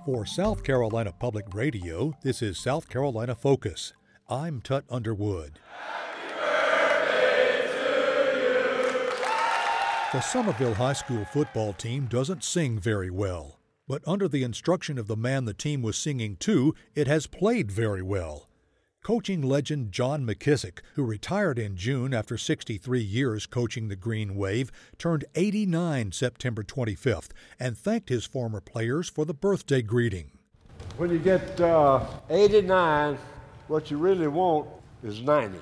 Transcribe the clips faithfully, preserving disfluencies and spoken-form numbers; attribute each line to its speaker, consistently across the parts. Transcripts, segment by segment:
Speaker 1: For South Carolina Public Radio, this is South Carolina Focus. I'm Tut Underwood. The Summerville High School football team doesn't sing very well, but under the instruction of the man the team was singing to, it has played very well. Coaching legend John McKissick, who retired in June after sixty-three years coaching the Green Wave, turned eighty-nine September twenty-fifth and thanked his former players for the birthday greeting.
Speaker 2: When you get uh, eighty-nine, what you really want is ninety.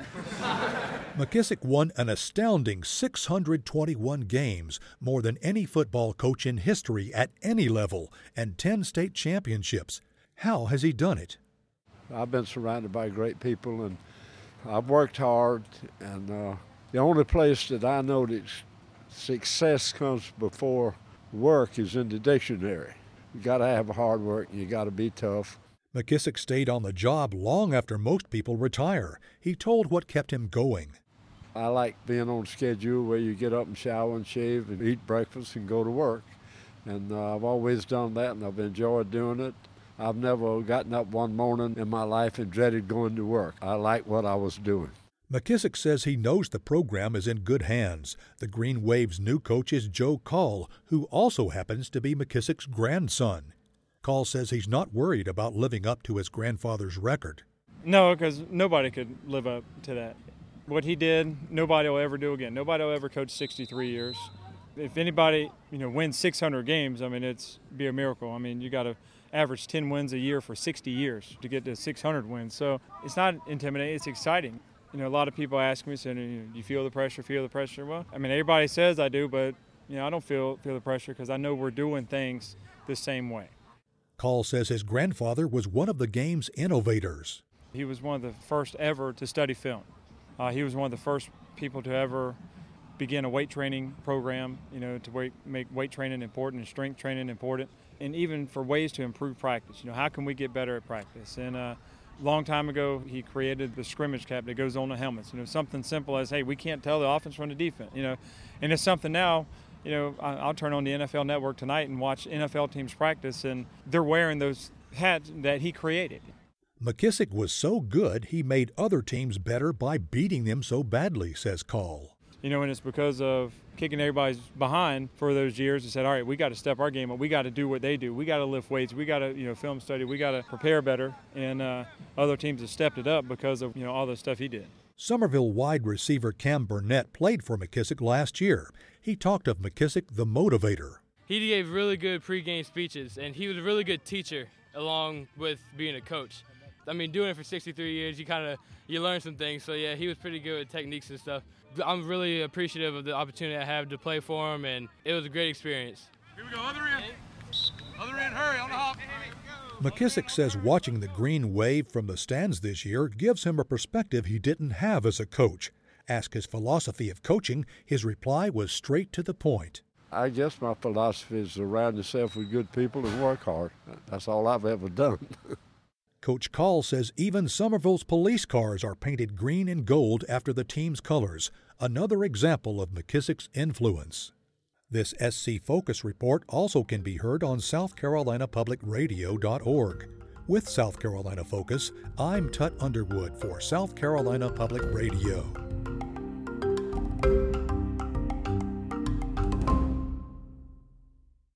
Speaker 1: McKissick won an astounding six hundred twenty-one games, more than any football coach in history at any level, and ten state championships. How has he done it?
Speaker 2: I've been surrounded by great people, and I've worked hard, and uh, the only place that I know that success comes before work is in the dictionary. You got to have hard work, and you got to be tough.
Speaker 1: McKissick stayed on the job long after most people retire. He told what kept him going.
Speaker 2: I like being on schedule where you get up and shower and shave and eat breakfast and go to work. And uh, I've always done that, and I've enjoyed doing it. I've never gotten up one morning in my life and dreaded going to work. I like what I was doing.
Speaker 1: McKissick says he knows the program is in good hands. The Green Wave's new coach is Joe Call, who also happens to be McKissick's grandson. Call says he's not worried about living up to his grandfather's record.
Speaker 3: No, because nobody could live up to that. What he did, nobody will ever do again. Nobody will ever coach sixty-three years. If anybody, you know, wins six hundred games, I mean, it's be a miracle. I mean, you got to average ten wins a year for sixty years to get to six hundred wins. So it's not intimidating, it's exciting. You know, a lot of people ask me, saying, do you feel the pressure, feel the pressure? Well, I mean, everybody says I do, but, you know, I don't feel feel the pressure because I know we're doing things the same way.
Speaker 1: Call says his grandfather was one of the game's innovators.
Speaker 3: He was one of the first ever to study film. Uh, he was one of the first people to ever begin a weight training program, you know, to weight, make weight training important and strength training important, and even for ways to improve practice. You know, how can we get better at practice? And a uh, long time ago, he created the scrimmage cap that goes on the helmets. You know, something simple as, hey, we can't tell the offense from the defense, you know. And it's something now, you know, I'll turn on the N F L Network tonight and watch N F L teams practice, and they're wearing those hats that he created.
Speaker 1: McKissick was so good, he made other teams better by beating them so badly, says Call.
Speaker 3: You know, and it's because of kicking everybody's behind for those years and said, all right, we got to step our game up. We got to do what they do. We got to lift weights. We got to, you know, film study. We got to prepare better. And uh, other teams have stepped it up because of, you know, all the stuff he did.
Speaker 1: Summerville wide receiver Cam Burnett played for McKissick last year. He talked of McKissick the motivator.
Speaker 4: He gave really good pregame speeches, and he was a really good teacher along with being a coach. I mean, doing it for sixty-three years, you kind of you learn some things. So, yeah, he was pretty good with techniques and stuff. I'm really appreciative of the opportunity I have to play for him, and it was a great experience.
Speaker 5: Here we go, other end. Other end, hurry, on the hop.
Speaker 1: McKissick says watching the Green Wave from the stands this year gives him a perspective he didn't have as a coach. Asked his philosophy of coaching, his reply was straight to the point.
Speaker 2: I guess my philosophy is surround yourself with good people and work hard. That's all I've ever done.
Speaker 1: Coach Call says even Summerville's police cars are painted green and gold after the team's colors, another example of McKissick's influence. This S C Focus report also can be heard on South Carolina Public Radio dot org. With South Carolina Focus, I'm Tut Underwood for South Carolina Public Radio.